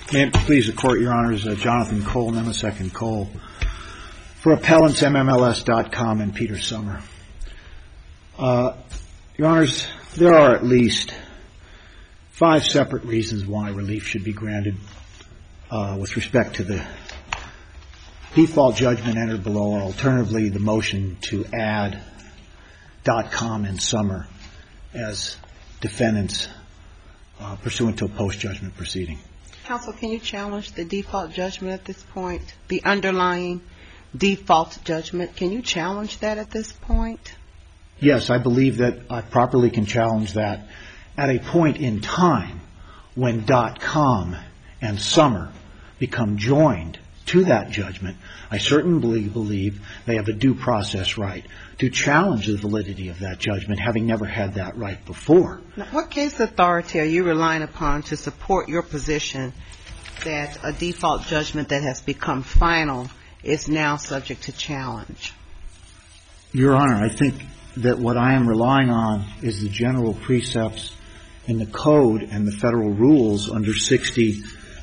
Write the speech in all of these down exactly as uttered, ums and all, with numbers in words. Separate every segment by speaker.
Speaker 1: May it please the Court, Your Honors, uh, Jonathan Cole, Nemisek and Cole, for appellants M M L S dot com and Peter Summer. Uh, Your Honors, there are at least five separate reasons why relief should be granted uh, with respect to the default judgment entered below, or alternatively the motion to add .com and Summer as defendants uh, pursuant to a post-judgment proceeding.
Speaker 2: Counsel, can you challenge the default judgment at this point? The underlying default judgment, can you challenge that at this point?
Speaker 1: Yes, I believe that I properly can challenge that at a point in time when .com and Summer become joined to that judgment. I certainly believe they have a due process right to challenge the validity of that judgment, having never had that right before.
Speaker 2: Now, what case authority are you relying upon to support your position that a default judgment that has become final is now subject to challenge?
Speaker 1: Your Honor, I think that what I am relying on is the general precepts in the code and the federal rules under sixty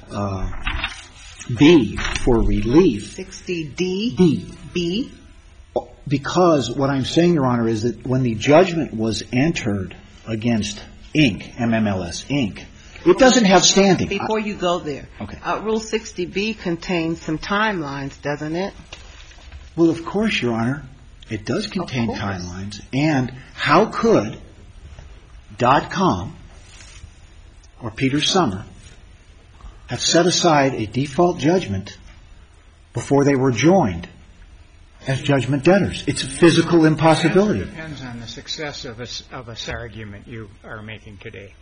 Speaker 1: B for relief.
Speaker 2: sixty D?
Speaker 1: B.
Speaker 2: B?
Speaker 1: Because what I'm saying, Your Honor, is that when the judgment was entered against Incorporated, M M L S Incorporated, it doesn't have standing.
Speaker 2: Before you go there,
Speaker 1: okay.
Speaker 2: uh, Rule sixty B contains some timelines, doesn't it?
Speaker 1: Well, of course, Your Honor, it does contain timelines. And how could .com or Peter Summer have set aside a default judgment before they were joined as judgment debtors? It's a physical impossibility.
Speaker 3: It depends on the success of a, of a argument you are making today.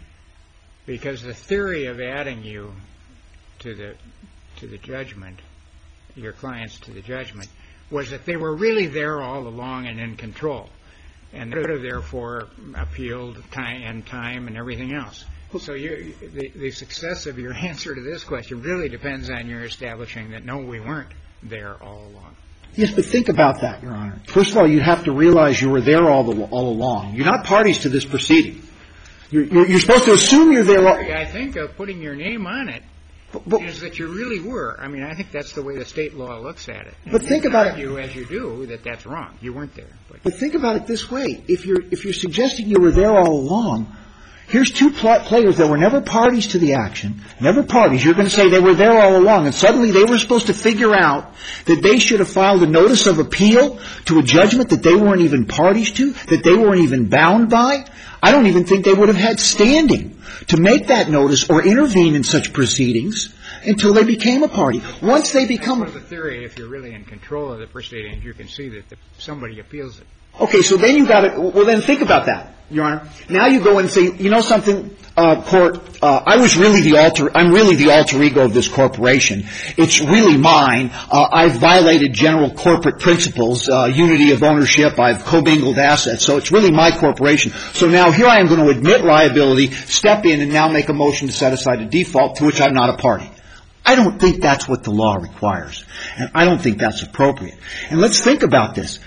Speaker 3: Because the theory of adding you to the to the judgment, your clients to the judgment, was that they were really there all along and in control, and could have therefore appealed time and time and everything else. So you, the, the success of your answer to this question really depends on your establishing that, no, we weren't there all along.
Speaker 1: Yes, but think about that, Your Honor. First of all, you have to realize you were there all, the, all along. You're not parties to this proceeding. You're, you're, you're supposed to assume you're there all along.
Speaker 3: I think of putting your name on it
Speaker 1: but, but,
Speaker 3: is that you really were. I mean, I think that's the way the state law looks at it.
Speaker 1: But think about it.
Speaker 3: You, as you do, that that's wrong. You weren't there. But,
Speaker 1: but think about it this way. If you're, if you're suggesting you were there all along, here's two pl- players that were never parties to the action, never parties. You're going to say they were there all along, and suddenly they were supposed to figure out that they should have filed a notice of appeal to a judgment that they weren't even parties to, that they weren't even bound by. I don't even think they would have had standing to make that notice or intervene in such proceedings until they became a party. Once they become...
Speaker 3: That's part of the theory. If you're really in control of the proceedings, you can see that the, somebody appeals it.
Speaker 1: Okay, so then you got to, well then think about that, Your Honor. Now you go and say, you know something, uh, court, uh, I was really the alter, I'm really the alter ego of this corporation. It's really mine. Uh, I've violated general corporate principles, uh, unity of ownership. I've commingled assets. So it's really my corporation. So now here I am going to admit liability, step in and now make a motion to set aside a default to which I'm not a party. I don't think that's what the law requires. And I don't think that's appropriate. And let's think about this.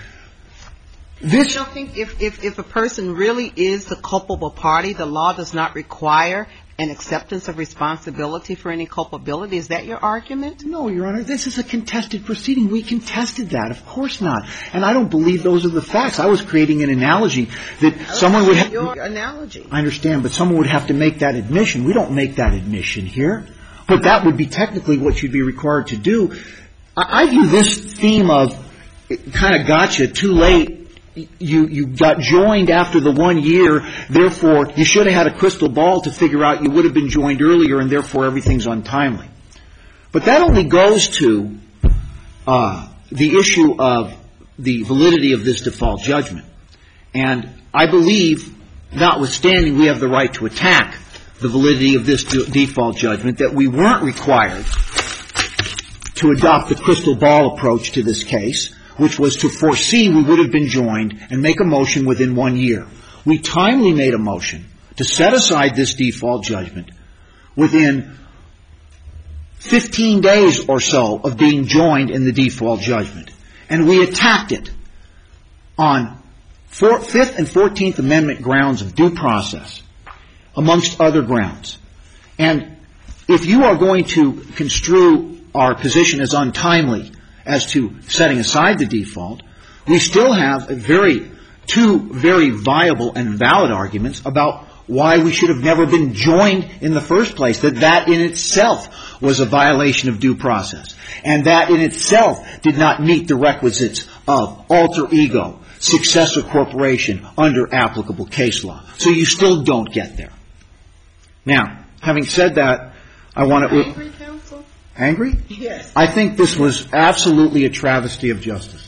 Speaker 1: This,
Speaker 2: I don't think if, if, if a person really is the culpable party, the law does not require an acceptance of responsibility for any culpability. Is that your argument?
Speaker 1: No, Your Honor. This is a contested proceeding. We contested that. Of course not. And I don't believe those are the facts. I was creating an analogy that someone would have...
Speaker 2: Your analogy.
Speaker 1: I understand, but someone would have to make that admission. We don't make that admission here. But that would be technically what you'd be required to do. I, I view this theme of kind of gotcha, too late. You, you got joined after the one year, therefore you should have had a crystal ball to figure out you would have been joined earlier and therefore everything's untimely. But that only goes to uh, the issue of the validity of this default judgment. And I believe, notwithstanding we have the right to attack the validity of this de- default judgment, that we weren't required to adopt the crystal ball approach to this case, which was to foresee we would have been joined and make a motion within one year. We timely made a motion to set aside this default judgment within fifteen days or so of being joined in the default judgment. And we attacked it on four, Fifth and Fourteenth Amendment grounds of due process, amongst other grounds. And if you are going to construe our position as untimely as to setting aside the default, we still have a very, two very viable and valid arguments about why we should have never been joined in the first place, that that in itself was a violation of due process, and that in itself did not meet the requisites of alter ego, successor corporation under applicable case law. So you still don't get there. Now, having said that, I want to...
Speaker 2: Angry, counsel?
Speaker 1: Angry?
Speaker 2: Yes.
Speaker 1: I think this was absolutely a travesty of justice.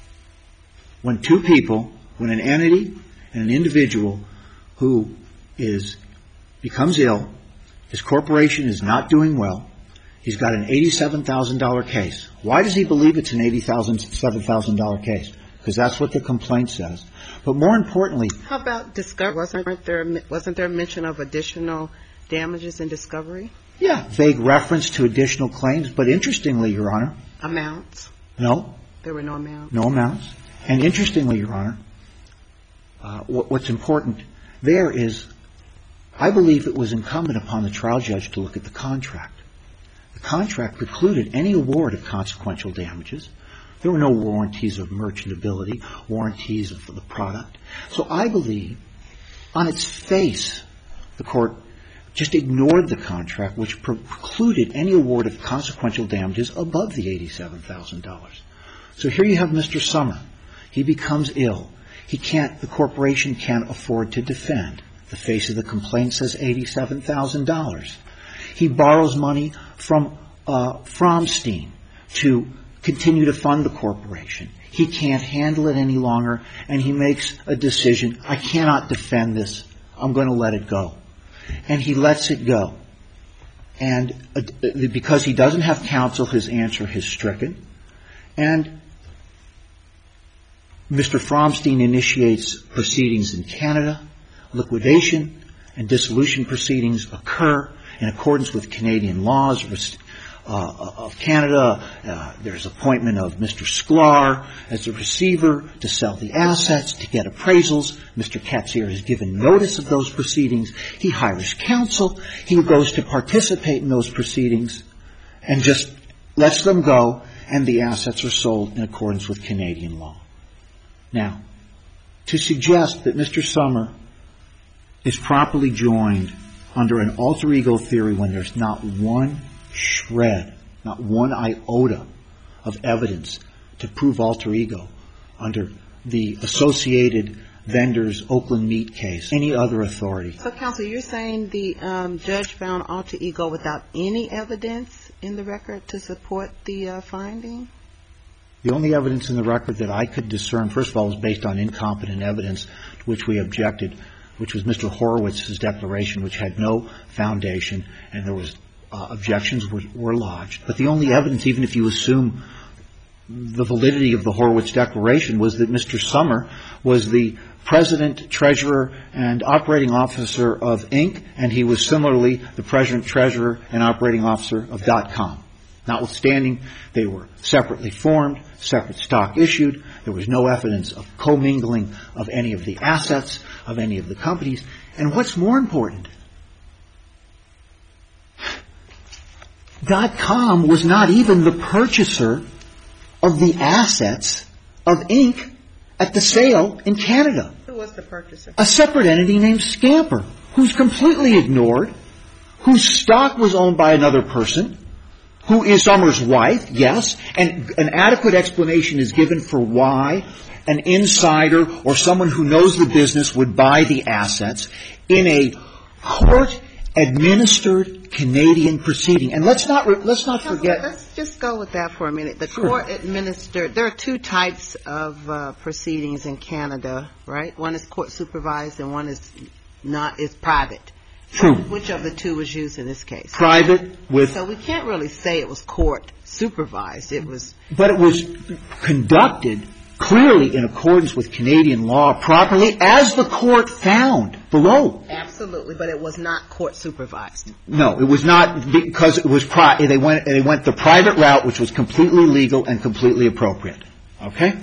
Speaker 1: When two people, when an entity and an individual who is becomes ill, his corporation is not doing well, he's got an eighty-seven thousand dollars case. Why does he believe it's an eighty-seven thousand dollars case? Because that's what the complaint says. But more importantly... How about discovery?
Speaker 2: Wasn't there, wasn't there mention of additional damages in discovery?
Speaker 1: Yeah, vague reference to additional claims. But interestingly, Your Honor...
Speaker 2: Amounts?
Speaker 1: No.
Speaker 2: There were no amounts?
Speaker 1: No amounts. And interestingly, Your Honor, uh, what, what's important there is, I believe it was incumbent upon the trial judge to look at the contract. The contract precluded any award of consequential damages. There were no warranties of merchantability, warranties of the product. So I believe, on its face, the court just ignored the contract, which precluded any award of consequential damages above the eighty-seven thousand dollars. So here you have Mister Summer. He becomes ill. He can't, the corporation can't afford to defend. The face of the complaint says eighty-seven thousand dollars. He borrows money from uh, Fromstein to continue to fund the corporation. He can't handle it any longer, and he makes a decision, I cannot defend this. I'm going to let it go. And he lets it go. And uh, because he doesn't have counsel, his answer is stricken. And Mister Fromstein initiates proceedings in Canada. Liquidation and dissolution proceedings occur in accordance with Canadian laws uh, of Canada. Uh, there's appointment of Mister Sklar as a receiver to sell the assets, to get appraisals. Mister Katzier is given notice of those proceedings. He hires counsel. He goes to participate in those proceedings and just lets them go, and the assets are sold in accordance with Canadian law. Now, to suggest that Mister Summer is properly joined under an alter ego theory when there's not one shred, not one iota of evidence to prove alter ego under the Associated Vendors Oakland Meat case, any other authority.
Speaker 2: So, counsel, you're saying the um, judge found alter ego without any evidence in the record to support the uh, finding?
Speaker 1: The only evidence in the record that I could discern, first of all, was based on incompetent evidence to which we objected, which was Mister Horowitz's declaration, which had no foundation, and there was uh, objections were, were lodged. But the only evidence, even if you assume the validity of the Horowitz declaration, was that Mister Summer was the president, treasurer, and operating officer of Incorporated, and he was similarly the president, treasurer, and operating officer of .com. Notwithstanding, they were separately formed, separate stock issued. There was no evidence of commingling of any of the assets of any of the companies. And what's more important, .com was not even the purchaser of the assets of Incorporated at the sale in Canada.
Speaker 2: Who was the purchaser? A
Speaker 1: separate entity named Scamper, who's completely ignored, whose stock was owned by another person, who is Summer's wife, yes, and an adequate explanation is given for why an insider or someone who knows the business would buy the assets in a court-administered Canadian proceeding. And let's not let's not forget.
Speaker 2: Let's just go with that for a minute. The
Speaker 1: Sure.
Speaker 2: court-administered. There are two types of uh, proceedings in Canada, right? One is court-supervised, and one is not is private.
Speaker 1: True.
Speaker 2: Which of the two was used in this case?
Speaker 1: Private with...
Speaker 2: So we can't really say it was court-supervised. It was...
Speaker 1: But it was conducted clearly in accordance with Canadian law properly, as the court found below.
Speaker 2: Absolutely, but it was not court-supervised.
Speaker 1: No, it was not, because it was pri- they went they went the private route, which was completely legal and completely appropriate. Okay?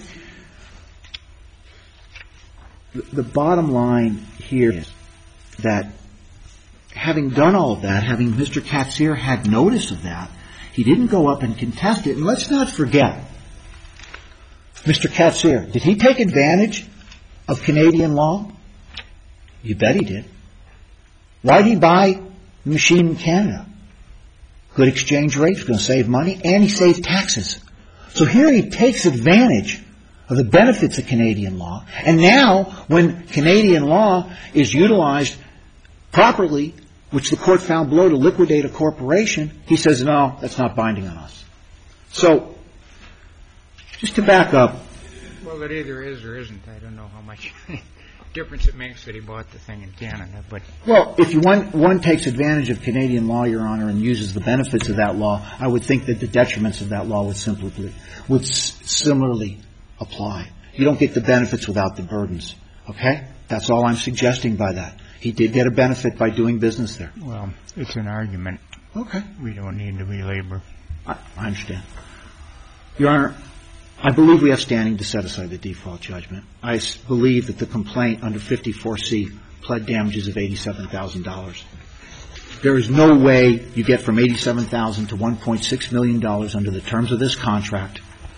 Speaker 1: The, the bottom line here is that having done all of that, having Mister Katsir had notice of that, he didn't go up and contest it. And let's not forget, Mister Katsir, did he take advantage of Canadian law? You bet he did. Why did he buy the machine in Canada? Good exchange rate, he's going to save money, and he saved taxes. So here he takes advantage of the benefits of Canadian law. And now, when Canadian law is utilized properly, which the court found below to liquidate a corporation, he says, no, that's not binding on us. So, just to back up.
Speaker 3: Well, it either is or isn't. I don't know how much difference it makes that he bought the thing in Canada. But
Speaker 1: well, if you one, one takes advantage of Canadian law, Your Honor, and uses the benefits of that law, I would think that the detriments of that law would simply would s- similarly apply. You don't get the benefits without the burdens. Okay? That's all I'm suggesting by that. He did get a benefit by doing business there.
Speaker 3: Well, it's an argument.
Speaker 1: Okay.
Speaker 3: We don't need to belabor.
Speaker 1: I, I understand. Your Honor, I believe we have standing to set aside the default judgment. I s- believe that the complaint under fifty-four C pled damages of eighty-seven thousand dollars. There is no way you get from eighty-seven thousand dollars to one point six million dollars under the terms of this contract,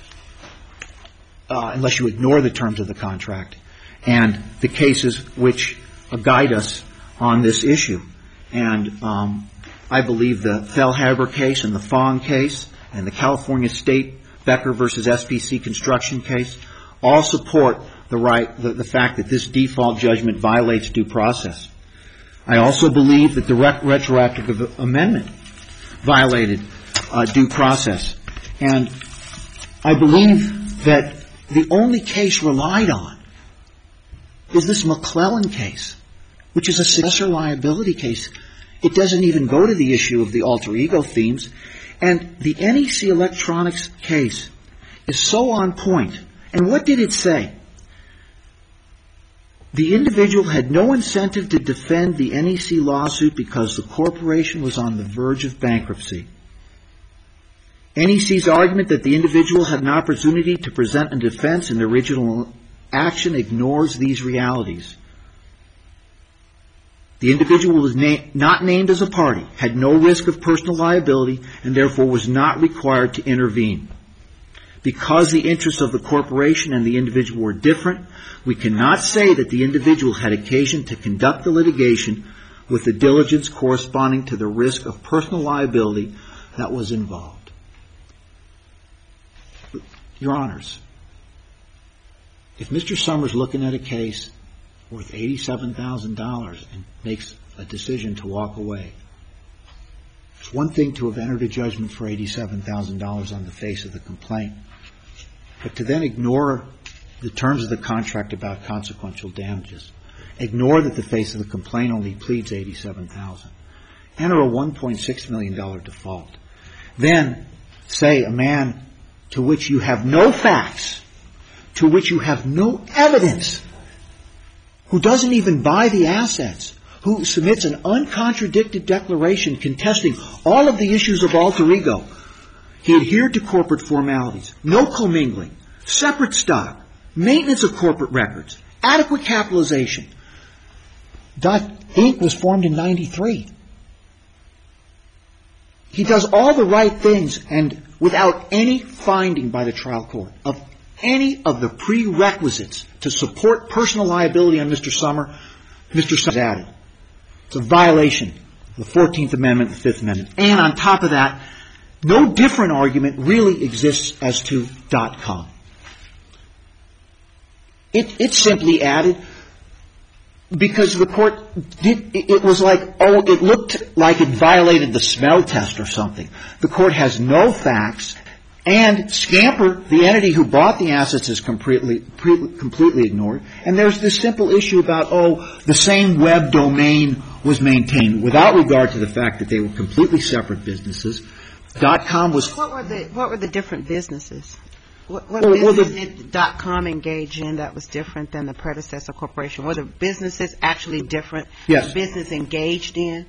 Speaker 1: uh, unless you ignore the terms of the contract and the cases which uh, guide us on this issue. And um, I believe the Fellhaber case and the Fong case and the California State Becker versus S P C construction case all support the right, the, the fact that this default judgment violates due process. I also believe that the rec- retroactive amendment violated uh, due process. And I believe that the only case relied on is this McClellan case, which is a successor liability case. It doesn't even go to the issue of the alter ego themes. And the N E C Electronics case is so on point. And what did it say? The individual had no incentive to defend the N E C lawsuit because the corporation was on the verge of bankruptcy. N E C's argument that the individual had an opportunity to present a defense in the original action ignores these realities. The individual was na- not named as a party, had no risk of personal liability, and therefore was not required to intervene. Because the interests of the corporation and the individual were different, we cannot say that the individual had occasion to conduct the litigation with the diligence corresponding to the risk of personal liability that was involved. Your Honors, if Mister Summers looking at a case worth eighty-seven thousand dollars and makes a decision to walk away, it's one thing to have entered a judgment for eighty-seven thousand dollars on the face of the complaint, but to then ignore the terms of the contract about consequential damages, ignore that the face of the complaint only pleads eighty-seven thousand dollars, enter a one point six million dollars default, then say a man to which you have no facts, to which you have no evidence, who doesn't even buy the assets, who submits an uncontradicted declaration contesting all of the issues of alter ego. He adhered to corporate formalities, no commingling, separate stock, maintenance of corporate records, adequate capitalization. Dot Incorporated was formed in ninety-three. He does all the right things and without any finding by the trial court of any of the prerequisites to support personal liability on Mister Summer, Mister Summers added. It's a violation of the fourteenth Amendment, the fifth Amendment. And on top of that, no different argument really exists as to dot com. It, it simply added because the court did, it was like, oh, it looked like it violated the smell test or something. The court has no facts, and Scamper, the entity who bought the assets, is completely, pre- completely ignored. And there's this simple issue about, oh, the same web domain was maintained without regard to the fact that they were completely separate businesses. Dot com was...
Speaker 2: What were the, what were the different businesses? What, what
Speaker 1: Well, well,
Speaker 2: business
Speaker 1: the-
Speaker 2: did dot com engage in that was different than the predecessor corporation? Were the businesses actually different?
Speaker 1: Yes.
Speaker 2: The business engaged in?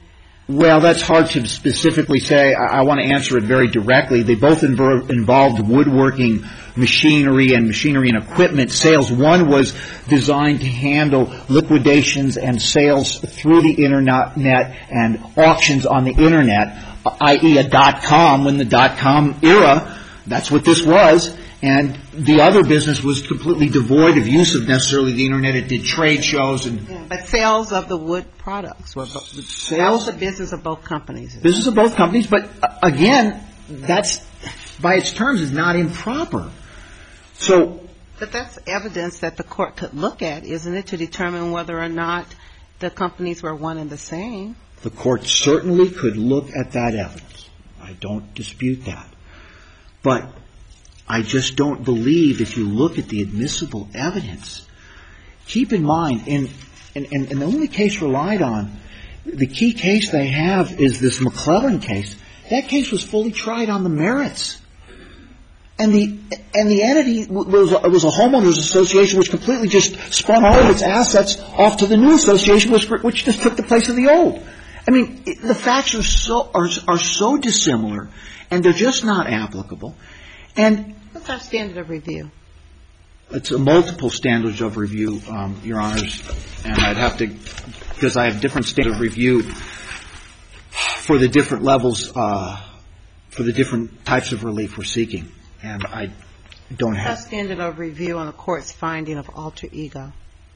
Speaker 1: Well, that's hard to specifically say. I, I want to answer it very directly. They both inver- involved woodworking machinery and machinery and equipment sales. One was designed to handle liquidations and sales through the internet and auctions on the internet, that is a dot-com. When the dot-com era, that's what this was. And the other business was completely devoid of use of necessarily the internet. It did trade shows and
Speaker 2: yeah, but sales of the wood products were both, sales the business of both companies.
Speaker 1: Business of both companies, but uh, again, that's by its terms is not improper. So,
Speaker 2: but that's evidence that the court could look at, isn't it, to determine whether or not the companies were one and the same?
Speaker 1: The court certainly could look at that evidence. I don't dispute that, but I just don't believe if you look at the admissible evidence. Keep in mind, in, in, in, in the only case relied on, the key case they have is this McClellan case. That case was fully tried on the merits. And the and the entity was, was a homeowners association which completely just spun all of its assets off to the new association which, which just took the place of the old. I mean, it, the facts are so are, are so dissimilar, and they're just not applicable. And
Speaker 2: what's our standard of review?
Speaker 1: It's a multiple standards of review, um, Your Honors, and I'd have to, because I have different standards of review for the different levels, uh, for the different types of relief we're seeking, and I don't have.
Speaker 2: What's our standard of review on the court's finding of alter ego?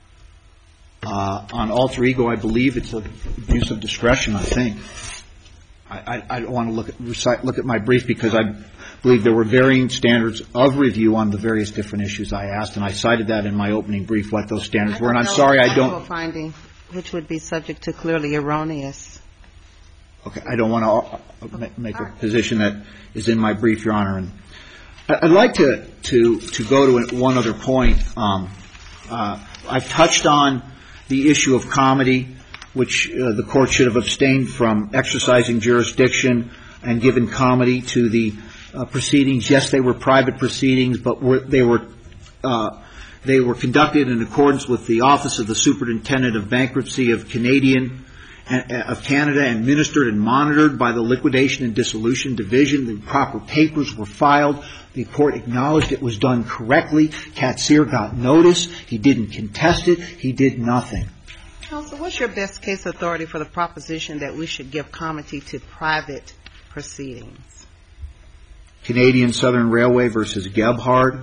Speaker 1: Uh, on alter ego, I believe it's an abuse of discretion. I think. I, I, I don't want to look at recite, look at my brief because I believe there were varying standards of review on the various different issues I asked, and I cited that in my opening brief what those standards were. And I'm sorry, I don't.
Speaker 2: Finding, which would be subject to clearly erroneous.
Speaker 1: Okay, I don't want to make a position that is in my brief, Your Honor. And I'd like to to to go to one other point. Um, uh, I've touched on the issue of comedy, which uh, the court should have abstained from exercising jurisdiction and given comedy to the uh, proceedings. Yes, they were private proceedings, but were, they were uh, they were conducted in accordance with the Office of the Superintendent of Bankruptcy of Canadian uh, of Canada, and administered and monitored by the Liquidation and Dissolution Division. The proper papers were filed. The court acknowledged it was done correctly. Katsir got notice. He didn't contest it. He did nothing.
Speaker 2: Counsel, what's your best case authority for the proposition that we should give comity to private proceedings?
Speaker 1: Canadian Southern Railway versus Gebhard.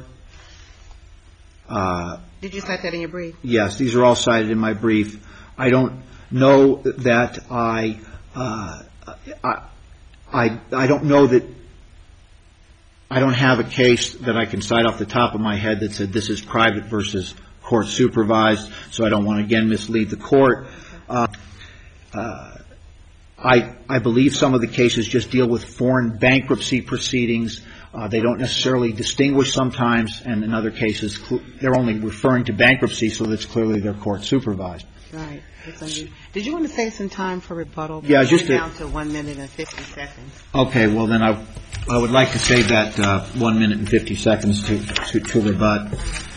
Speaker 1: Uh,
Speaker 2: Did you cite that in your brief?
Speaker 1: Yes, these are all cited in my brief. I don't know that I, uh, I, I, I don't know that, I don't have a case that I can cite off the top of my head that said this is private versus court supervised, so I don't want to again mislead the court. Uh, uh, I, I believe some of the cases just deal with foreign bankruptcy proceedings. Uh, they don't necessarily distinguish sometimes, and in other cases cl- they're only referring to bankruptcy, so that's clearly they're court supervised.
Speaker 2: Right. Did you want to save some time for rebuttal?
Speaker 1: Yeah, just
Speaker 2: down to one minute and fifty seconds.
Speaker 1: Okay, well then I, I would like to save that uh, one minute and fifty seconds to to, to rebut.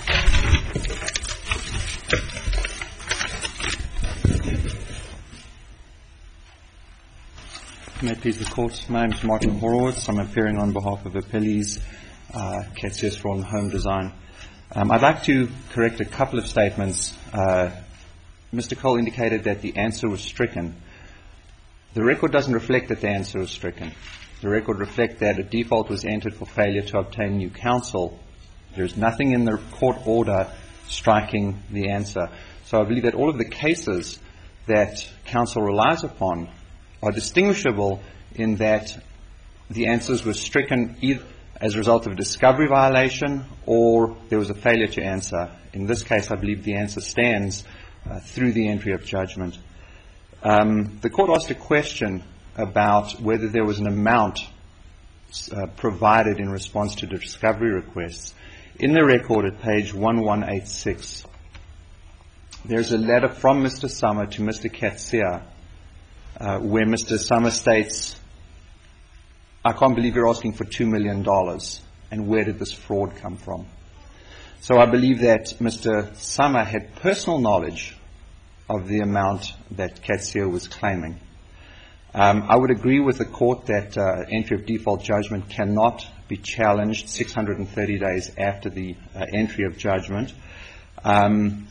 Speaker 4: May it please the Court. My name is Martin Horowitz. I'm appearing on behalf of Appellees, uh, Katsir Strawn Home Design. Um, I'd like to correct a couple of statements. Uh, Mister Cole indicated that the answer was stricken. The record doesn't reflect that the answer was stricken. The record reflects that a default was entered for failure to obtain new counsel. There's nothing in the court order striking the answer. So I believe that all of the cases that counsel relies upon are distinguishable in that the answers were stricken either as a result of a discovery violation or there was a failure to answer. In this case, I believe the answer stands uh, through the entry of judgment. Um, the court asked a question about whether there was an amount uh, provided in response to the discovery requests. In the record at page one one eight six, there's a letter from Mister Summer to Mister Katsir uh, where Mister Summer states, I can't believe you're asking for two million dollars, and where did this fraud come from? So I believe that Mister Summer had personal knowledge of the amount that Katsir was claiming. Um, I would agree with the court that uh, entry of default judgment cannot be challenged six hundred thirty days after the uh, entry of judgment. Um,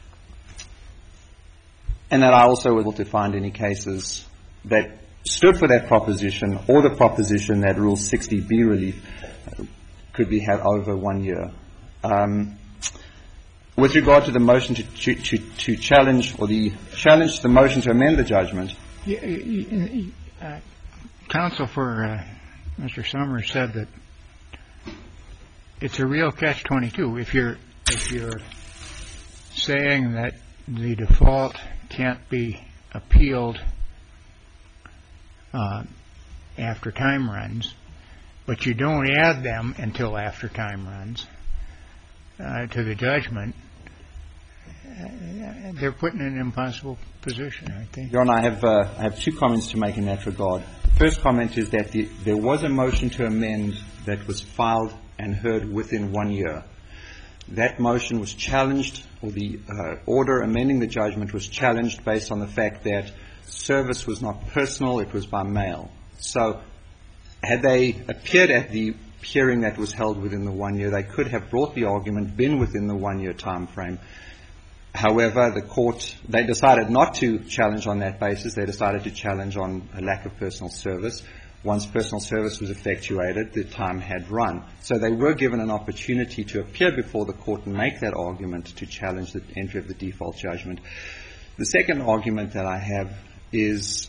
Speaker 4: and that I also was able to find any cases that stood for that proposition or the proposition that Rule sixty B relief could be had over one year. Um, with regard to the motion to, to, to, to challenge or the challenge to the motion to amend the judgment,
Speaker 3: Uh, counsel for uh, Mister Summers said that it's a real catch twenty-two. If you're if you're saying that the default can't be appealed uh, after time runs, but you don't add them until after time runs uh, to the judgment, uh, they're put in an impossible position, aren't they?
Speaker 4: Your Honor, I have, uh, I have two comments to make in that regard. The first comment is that the, there was a motion to amend that was filed and heard within one year. That motion was challenged, or the uh, order amending the judgment was challenged based on the fact that service was not personal, it was by mail. So had they appeared at the hearing that was held within the one year, they could have brought the argument, been within the one-year time frame. However, the court, they decided not to challenge on that basis. They decided to challenge on a lack of personal service. Once personal service was effectuated, the time had run. So they were given an opportunity to appear before the court and make that argument to challenge the entry of the default judgment. The second argument that I have is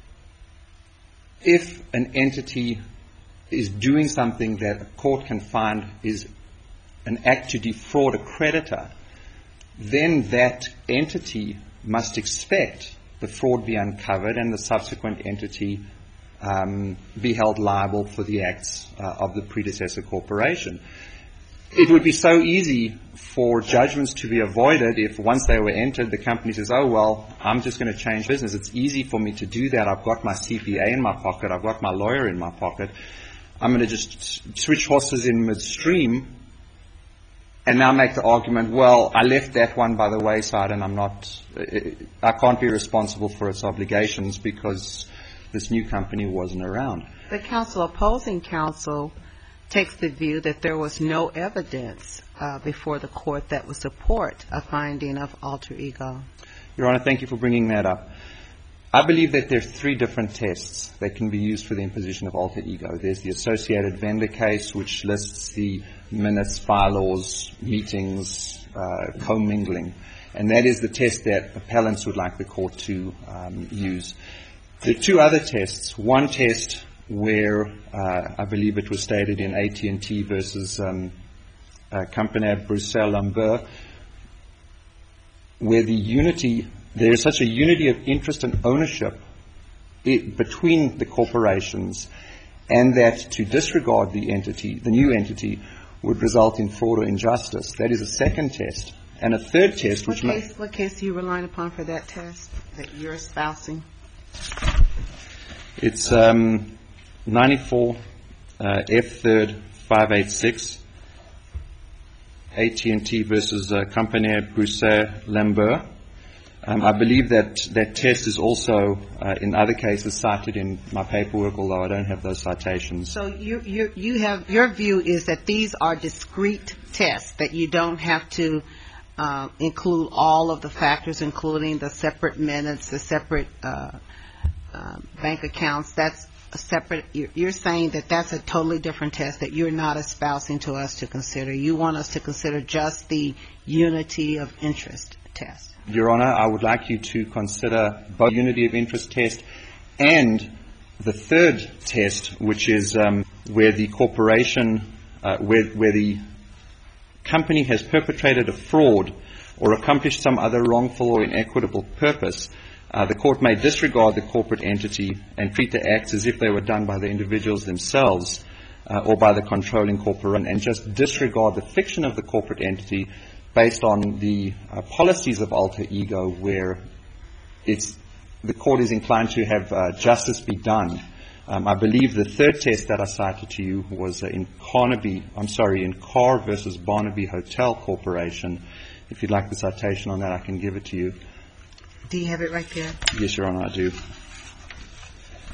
Speaker 4: if an entity is doing something that a court can find is an act to defraud a creditor, then that entity must expect the fraud be uncovered and the subsequent entity um, be held liable for the acts uh, of the predecessor corporation. It would be so easy for judgments to be avoided if once they were entered, the company says, oh, well, I'm just going to change business. It's easy for me to do that. I've got my C P A in my pocket. I've got my lawyer in my pocket. I'm going to just switch horses in midstream and now make the argument, well, I left that one by the wayside and I'm not, I can't be responsible for its obligations because this new company wasn't around.
Speaker 2: The counsel, opposing counsel, takes the view that there was no evidence uh, before the court that would support a finding of alter ego.
Speaker 4: Your Honor, thank you for bringing that up. I believe that there are three different tests that can be used for the imposition of alter ego. There's the associated vendor case, which lists the minutes, bylaws, meetings, uh, commingling. And that is the test that appellants would like the court to um, use. There are two other tests. One test where uh, I believe it was stated in A T and T versus um, uh, Compagnie Bruxelles-Lambert, where the unity, there is such a unity of interest and ownership it, between the corporations, and that to disregard the entity, the new entity, would result in fraud or injustice. That is a second test. And a third test, which
Speaker 2: what case, what case are you relying upon for that test that you're espousing?
Speaker 4: It's um, ninety-four uh, F third five eighty-six, A T and T versus uh, Compagnie Bruxelles-Lambert. Um, I believe that that test is also uh, in other cases cited in my paperwork, although I don't have those citations.
Speaker 2: So you, you, you have, your view is that these are discrete tests, that you don't have to uh, include all of the factors, including the separate minutes, the separate uh, uh, bank accounts. That's a separate, you're, you're saying that that's a totally different test that you're not espousing to us to consider. You want us to consider just the unity of interest test.
Speaker 4: Your Honor, I would like you to consider both unity of interest test and the third test, which is um, where the corporation, uh, where, where the company has perpetrated a fraud or accomplished some other wrongful or inequitable purpose. Uh, the court may disregard the corporate entity and treat the acts as if they were done by the individuals themselves uh, or by the controlling corporation, and just disregard the fiction of the corporate entity based on the uh, policies of alter ego, where it's the court is inclined to have uh, justice be done. Um, I believe the third test that I cited to you was uh, in Carnaby, I'm sorry, in Carr versus Barnaby Hotel Corporation. If you'd like the citation on that, I can give it to you.
Speaker 2: Do you have it right there?
Speaker 4: Yes, Your Honor, I do.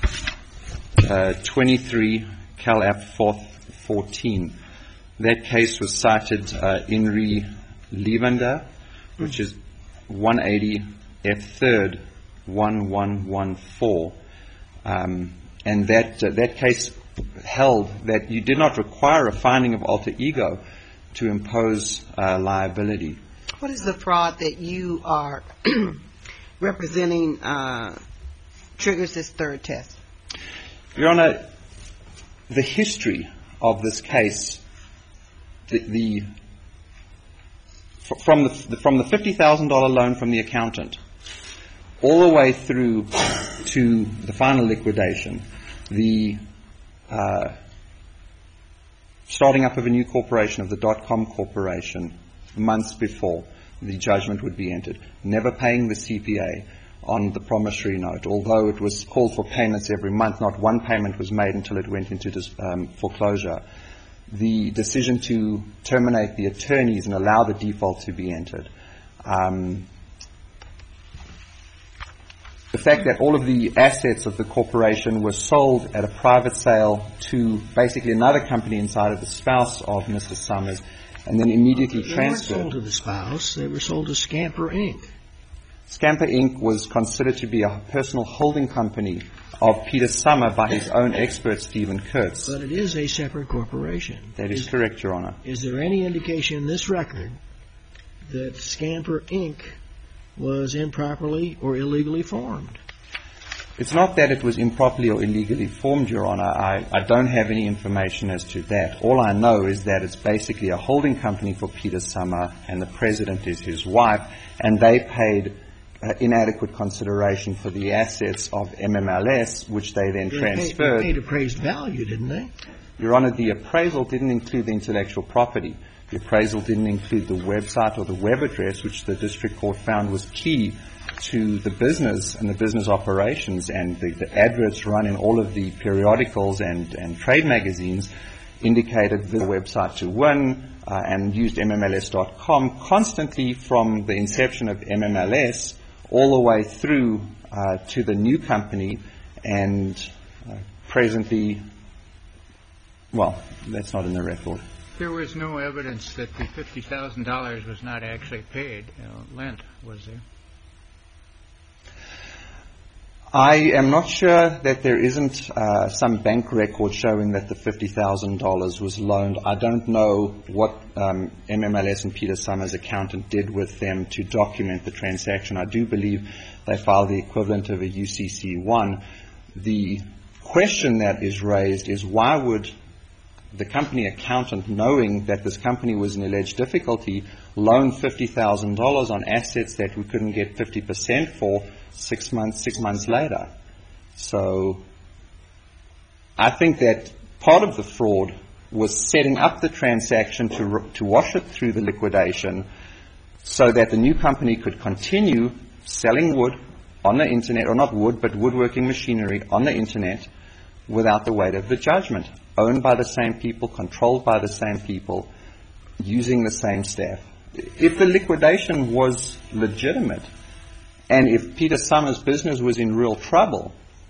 Speaker 4: uh, twenty-three Cal App fourth fourteen. That case was cited uh, in re Levander, which is one eighty F third one one one four, um, and that uh, that case held that you did not require a finding of alter ego to impose uh, liability.
Speaker 2: What is the fraud that you are representing uh, triggers this third test?
Speaker 4: Your Honor, the history of this case, the, the from the from the fifty thousand dollars loan from the accountant all the way through to the final liquidation, the uh, starting up of a new corporation, of the dot-com corporation, months before the judgment would be entered, never paying the C P A on the promissory note. Although it was called for payments every month, not one payment was made until it went into dis- um, foreclosure. The decision to terminate the attorneys and allow the default to be entered. Um, the fact that all of the assets of the corporation were sold at a private sale to basically another company inside of the spouse of Mister Summers, and then immediately
Speaker 5: they
Speaker 4: transferred.
Speaker 5: They weren't sold to the spouse. They were sold to Scamper Incorporated.
Speaker 4: Scamper Incorporated was considered to be a personal holding company of Peter Summer by his own expert, Stephen Kurtz.
Speaker 5: But it is a separate corporation.
Speaker 4: That is, is correct, Your Honor.
Speaker 5: Is there any indication in this record that Scamper Incorporated was improperly or illegally formed?
Speaker 4: It's not that it was improperly or illegally formed, Your Honor. I, I don't have any information as to that. All I know is that it's basically a holding company for Peter Summer, and the president is his wife, and they paid uh, inadequate consideration for the assets of M M L S, which they then
Speaker 5: they
Speaker 4: transferred.
Speaker 5: Paid, they paid appraised value, didn't they?
Speaker 4: Your Honor, the appraisal didn't include the intellectual property. The appraisal didn't include the website or the web address, which the district court found was key to the business and the business operations, and the, the adverts run in all of the periodicals and, and trade magazines indicated the website to win uh, and used M M L S dot com constantly from the inception of M M L S all the way through uh, to the new company, and uh, presently, well, that's not in the record.
Speaker 3: There was no evidence that the fifty thousand dollars was not actually paid, uh, lent, was there?
Speaker 4: I am not sure that there isn't uh, some bank record showing that the fifty thousand dollars was loaned. I don't know what um, M M L S and Peter Summers' accountant did with them to document the transaction. I do believe they filed the equivalent of a U C C one. The question that is raised is, why would the company accountant, knowing that this company was in alleged difficulty, loan fifty thousand dollars on assets that we couldn't get fifty percent for six months, six months later? So I think that part of the fraud was setting up the transaction to to wash it through the liquidation so that the new company could continue selling wood on the internet, or not wood, but woodworking machinery on the internet without the weight of the judgment, owned by the same people, controlled by the same people, using the same staff. If the liquidation was legitimate, and if Peter Summers' business was in real trouble,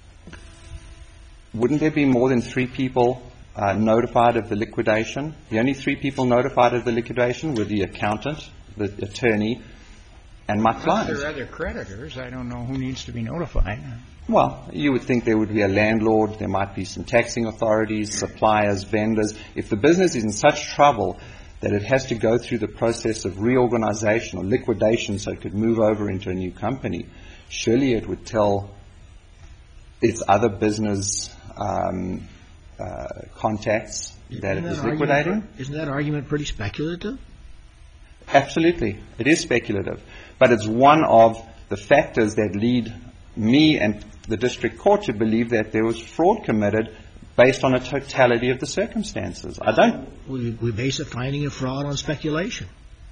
Speaker 4: wouldn't there be more than three people uh, notified of the liquidation? The only three people notified of the liquidation were the accountant, the attorney, and my client.
Speaker 3: If there are other creditors, I don't know who needs to be notified.
Speaker 4: Well, you would think there would be a landlord, there might be some taxing authorities, suppliers, vendors. If the business is in such trouble that it has to go through the process of reorganization or liquidation so it could move over into a new company, surely it would tell its other business um, uh, contacts that it is liquidating.
Speaker 5: Isn't that argument pretty speculative?
Speaker 4: Absolutely. It is speculative. But it's one of the factors that lead me and the district court to believe that there was fraud committed based on a totality of the circumstances. I don't...
Speaker 5: We, we base a finding of fraud on speculation.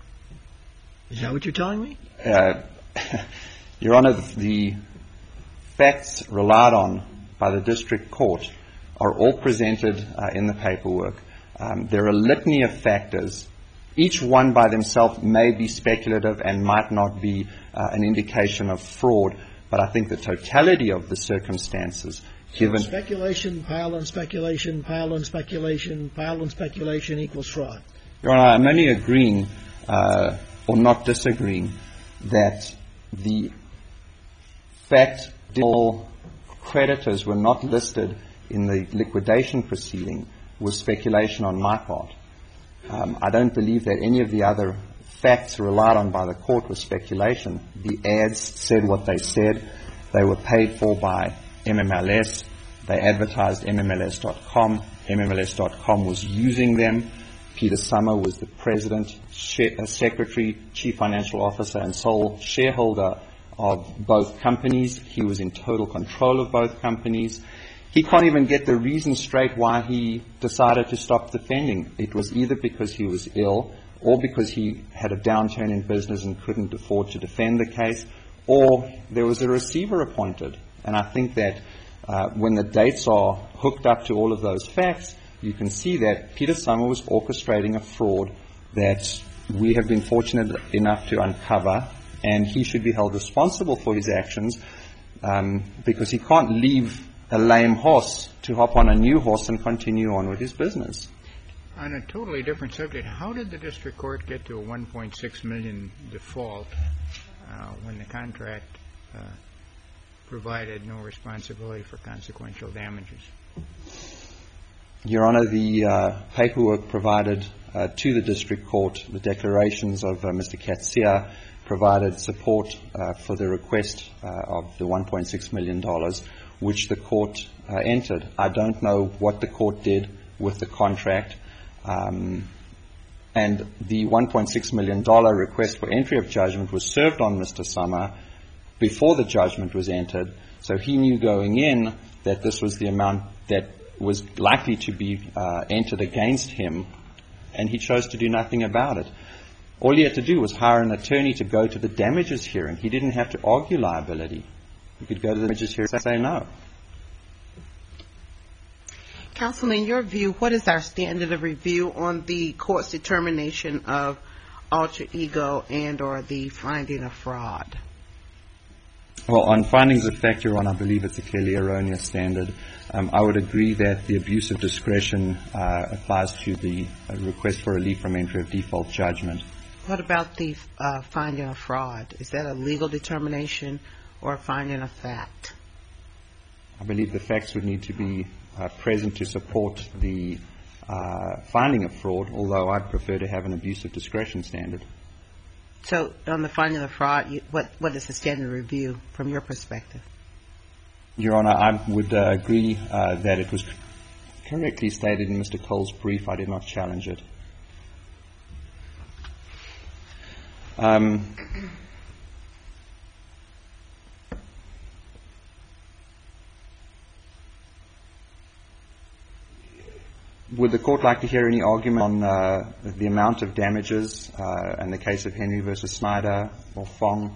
Speaker 5: Is that what you're telling me?
Speaker 4: Uh, Your Honor, the facts relied on by the district court are all presented uh, in the paperwork. Um, there are a litany of factors. Each one by themselves may be speculative and might not be uh, an indication of fraud, but I think the totality of the circumstances given...
Speaker 5: Speculation, pile on speculation, pile on speculation, pile on speculation equals fraud.
Speaker 4: Your Honor, I'm only agreeing, uh, or not disagreeing, that the fact that all creditors were not listed in the liquidation proceeding was speculation on my part. Um, I don't believe that any of the other facts relied on by the court was speculation. The ads said what they said. They were paid for by M M L S. They advertised M M L S dot com. M M L S dot com was using them. Peter Summer was the president, secretary, chief financial officer, and sole shareholder of both companies. He was in total control of both companies. He can't even get the reason straight why he decided to stop defending. It was either because he was ill, or because he had a downturn in business and couldn't afford to defend the case, or there was a receiver appointed. And I think that uh, when the dates are hooked up to all of those facts, you can see that Peter Summer was orchestrating a fraud that we have been fortunate enough to uncover, and he should be held responsible for his actions um, because he can't leave a lame horse to hop on a new horse and continue on with his business.
Speaker 3: On a totally different subject, how did the district court get to a one point six million dollars default uh, when the contract uh, provided no responsibility for consequential damages?
Speaker 4: Your Honor, the uh, paperwork provided uh, to the district court, the declarations of uh, Mister Katsia, provided support uh, for the request uh, of the one point six million dollars, which the court uh, entered. I don't know what the court did with the contract. Um, and the one point six million dollars request for entry of judgment was served on Mister Summer before the judgment was entered, so he knew going in that this was the amount that was likely to be uh, entered against him, and he chose to do nothing about it. All he had to do was hire an attorney to go to the damages hearing. He didn't have to argue liability. He could go to the damages hearing and say no.
Speaker 2: Counsel, in your view, what is our standard of review on the court's determination of alter ego and or the finding of fraud?
Speaker 4: Well, on findings of fact, Your Honor, I believe it's a clearly erroneous standard. Um, I would agree that the abuse of discretion uh, applies to the uh, request for relief from entry of default judgment.
Speaker 2: What about the uh, finding of fraud? Is that a legal determination or a finding of fact?
Speaker 4: I believe the facts would need to be uh, present to support the uh, finding of fraud, although I'd prefer to have an abuse of discretion standard.
Speaker 2: So on the finding of fraud, you, what, what is the standard of review from your perspective?
Speaker 4: Your Honor, I would uh, agree uh, that it was correctly stated in Mister Cole's brief. I did not challenge it. Um, would the court like to hear any argument on uh, the amount of damages uh, in the case of Henry versus Snyder or Fong?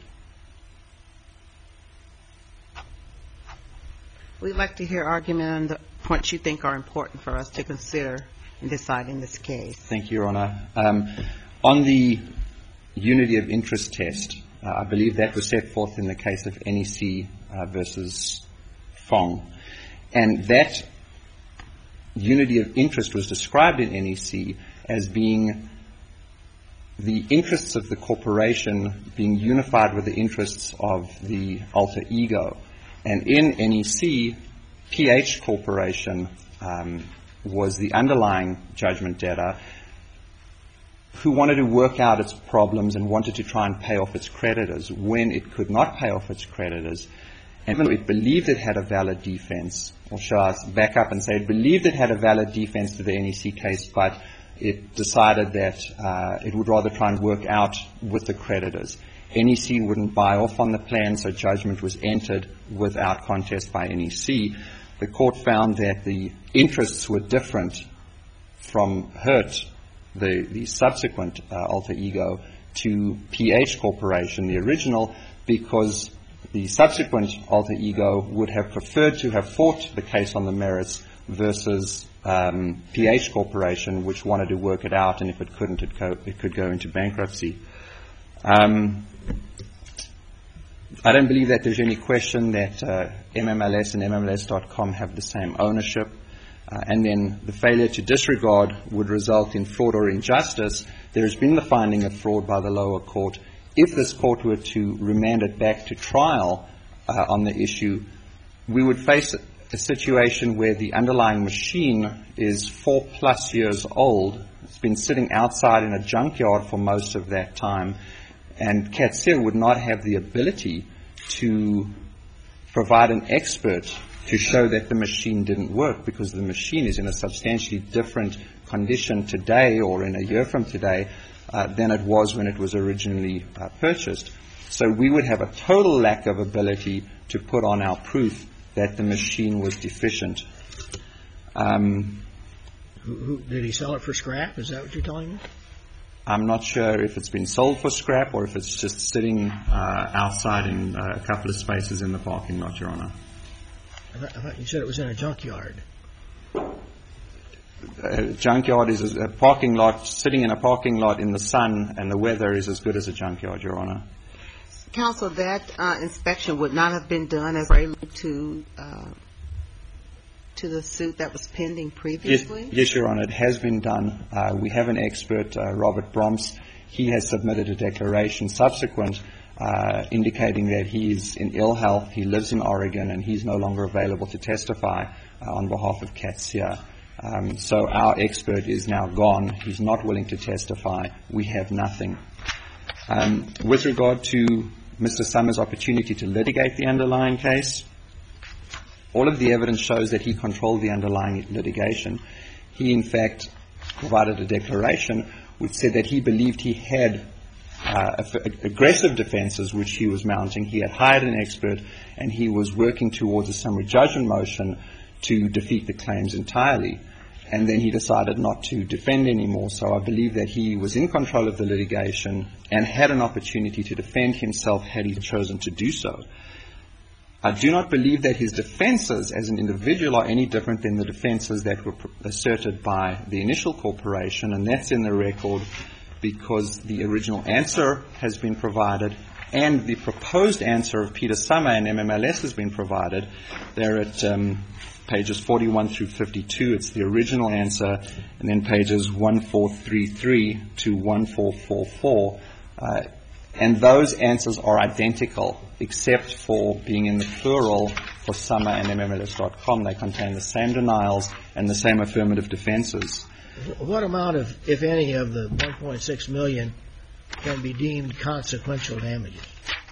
Speaker 2: We'd like to hear argument on the points you think are important for us to consider in deciding this case.
Speaker 4: Thank you, Your Honor. Um, on the unity of interest test, uh, I believe that was set forth in the case of N E C uh, versus Fong. And that unity of interest was described in N E C as being the interests of the corporation being unified with the interests of the alter ego. And in N E C, P H Corporation um, was the underlying judgment debtor who wanted to work out its problems and wanted to try and pay off its creditors when it could not pay off its creditors. And even though it believed it had a valid defense, or shall I back up and say it believed it had a valid defense to the N E C case, but it decided that uh, it would rather try and work out with the creditors. N E C wouldn't buy off on the plan, so judgment was entered without contest by N E C. The court found that the interests were different from Hurt, the, the subsequent uh, alter ego, to P H Corporation, the original, because the subsequent alter ego would have preferred to have fought the case on the merits versus um, P H Corporation, which wanted to work it out, and if it couldn't, it, co- it could go into bankruptcy. Um, I don't believe that there's any question that uh, M M L S and M M L S dot com have the same ownership. Uh, and then the failure to disregard would result in fraud or injustice. There has been the finding of fraud by the lower court. If this court were to remand it back to trial uh, on the issue, we would face a, a situation where the underlying machine is four plus years old. It's been sitting outside in a junkyard for most of that time. And CATSIA would not have the ability to provide an expert to show that the machine didn't work, because the machine is in a substantially different condition today or in a year from today uh, than it was when it was originally uh, purchased. So we would have a total lack of ability to put on our proof that the machine was deficient. Um,
Speaker 5: who, who, did he sell it for scrap? Is that what you're telling me?
Speaker 4: I'm not sure if it's been sold for scrap or if it's just sitting uh, outside in uh, a couple of spaces in the parking lot, Your Honor.
Speaker 5: I thought, I thought you said it was in a junkyard.
Speaker 4: A junkyard is a parking lot, sitting in a parking lot in the sun, and the weather is as good as a junkyard, Your Honor.
Speaker 2: Counsel, that uh, inspection would not have been done as prelude to uh, to the suit that was pending previously?
Speaker 4: Yes, yes, Your Honor, it has been done. Uh, we have an expert, uh, Robert Bromps. He has submitted a declaration subsequent uh, indicating that he is in ill health, he lives in Oregon, and he's no longer available to testify uh, on behalf of CATSIA. Um, so our expert is now gone. He's not willing to testify. We have nothing. Um, with regard to Mister Summers' opportunity to litigate the underlying case, all of the evidence shows that he controlled the underlying litigation. He, in fact, provided a declaration which said that he believed he had uh, aggressive defenses which he was mounting. He had hired an expert, and he was working towards a summary judgment motion to defeat the claims entirely. And then he decided not to defend anymore. So I believe that he was in control of the litigation and had an opportunity to defend himself had he chosen to do so. I do not believe that his defenses as an individual are any different than the defenses that were asserted by the initial corporation, and that's in the record because the original answer has been provided and the proposed answer of Peter Summer and M M L S has been provided. They're at um, pages forty-one through fifty-two. It's the original answer, and then pages one four three three to one four four four. Uh, and those answers are identical, except for being in the plural for Summer and M M L S dot com. They contain the same denials and the same affirmative defenses.
Speaker 5: What amount of, if any, of the one point six million dollars can be deemed consequential damages?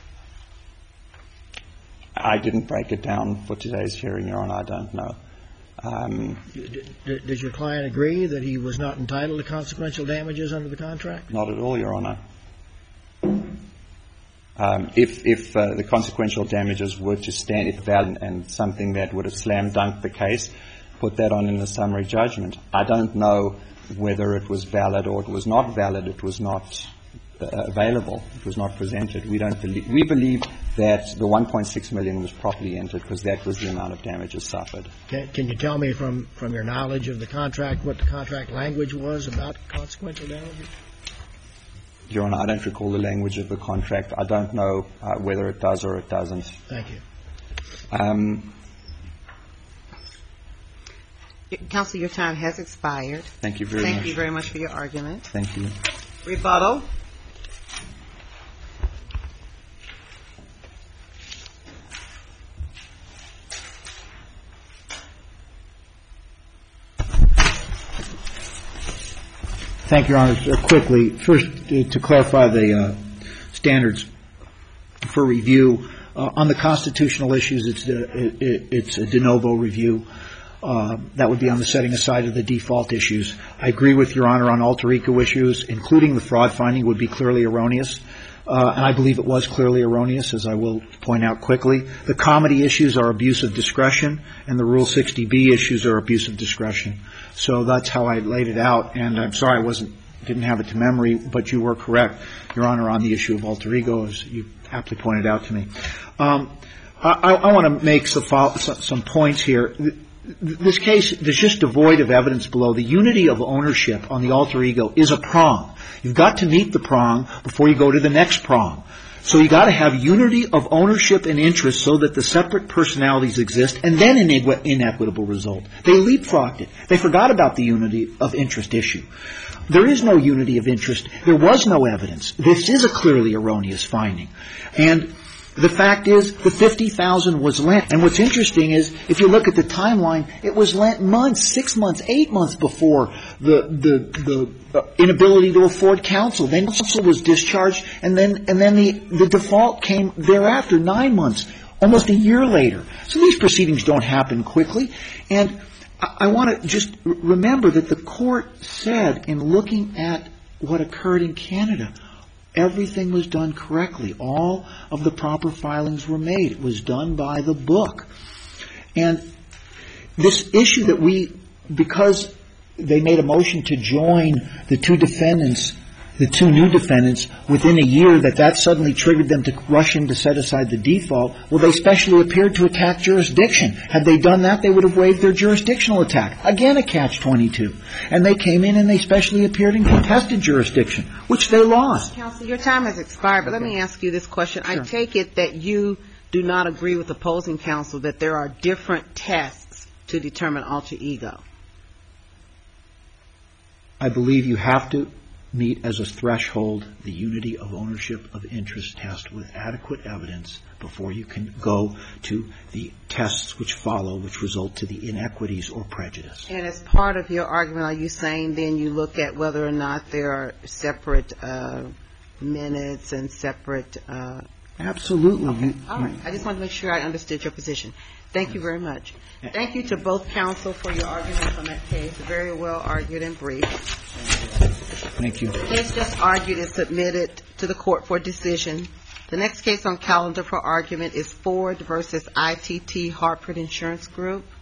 Speaker 4: I didn't break it down for today's hearing, Your Honor. I don't know. Um,
Speaker 5: D- d- does your client agree that he was not entitled to consequential damages under the contract?
Speaker 4: Not at all, Your Honor. Um, if if uh, the consequential damages were to stand, if valid and something that would have slam dunked the case, put that on in the summary judgment. I don't know whether it was valid or it was not valid. It was not uh, available. It was not presented. We don't believe. We believe that the one point six million dollars was properly entered because that was the amount of damages suffered.
Speaker 5: Can, can you tell me from, from your knowledge of the contract what the contract language was about consequential damages?
Speaker 4: Your Honor, I don't recall the language of the contract. I don't know uh, whether it does or it doesn't.
Speaker 5: Thank you.
Speaker 4: Um,
Speaker 2: Counsel, your time has expired.
Speaker 4: Thank you very
Speaker 2: Thank
Speaker 4: much.
Speaker 2: Thank you very much for your argument.
Speaker 4: Thank you.
Speaker 2: Rebuttal.
Speaker 1: Thank you, Your Honor. Uh, quickly, first, uh, to clarify the uh, standards for review, uh, on the constitutional issues, it's, uh, it, it's a de novo review. Uh, that would be on the setting aside of the default issues. I agree with Your Honor on alter ego issues, including the fraud finding would be clearly erroneous. Uh, and I believe it was clearly erroneous, as I will point out quickly. The comedy issues are abuse of discretion, and the Rule sixty B issues are abuse of discretion. So that's how I laid it out, and I'm sorry I wasn't, didn't have it to memory, but you were correct, Your Honor, on the issue of alter ego, as you aptly pointed out to me. Um, I, I want to make some, some points here. This case is just devoid of evidence below. The unity of ownership on the alter ego is a prong. You've got to meet the prong before you go to the next prong. So you got to have unity of ownership and interest so that the separate personalities exist, and then an inequ- inequitable result. They leapfrogged it. They forgot about the unity of interest issue. There is no unity of interest. There was no evidence. This is a clearly erroneous finding. And the fact is, the fifty thousand dollars was lent. And what's interesting is, if you look at the timeline, it was lent months, six months, eight months before the the the inability to afford counsel. Then counsel was discharged, and then and then the the default came thereafter, nine months, almost a year later. So these proceedings don't happen quickly. And I, I want to just remember that the court said, in looking at what occurred in Canada, everything was done correctly. All of the proper filings were made. It was done by the book. And this issue that we, because they made a motion to join the two defendants, the two new defendants, within a year, that that suddenly triggered them to rush in to set aside the default. Well, they specially appeared to attack jurisdiction. Had they done that, they would have waived their jurisdictional attack. Again, a catch twenty-two. And they came in and they specially appeared in contested jurisdiction, which they lost.
Speaker 2: Counsel, your time has expired, but okay. Let me ask you this question. Sure. I take it that you do not agree with opposing counsel that there are different tests to determine alter ego.
Speaker 1: I believe you have to meet as a threshold the unity of ownership of interest test with adequate evidence before you can go to the tests which follow, which result to the inequities or prejudice.
Speaker 2: And as part of your argument, are you saying then you look at whether or not there are separate uh, minutes and separate... Uh,
Speaker 1: Absolutely.
Speaker 2: Okay.
Speaker 1: You,
Speaker 2: All right. I just want to make sure I understood your position. Thank you very much. Thank you to both counsel for your arguments on that case. Very well argued and brief.
Speaker 1: Thank you.
Speaker 2: The case just argued is submitted to the court for decision. The next case on calendar for argument is Ford versus I T T Hartford Insurance Group.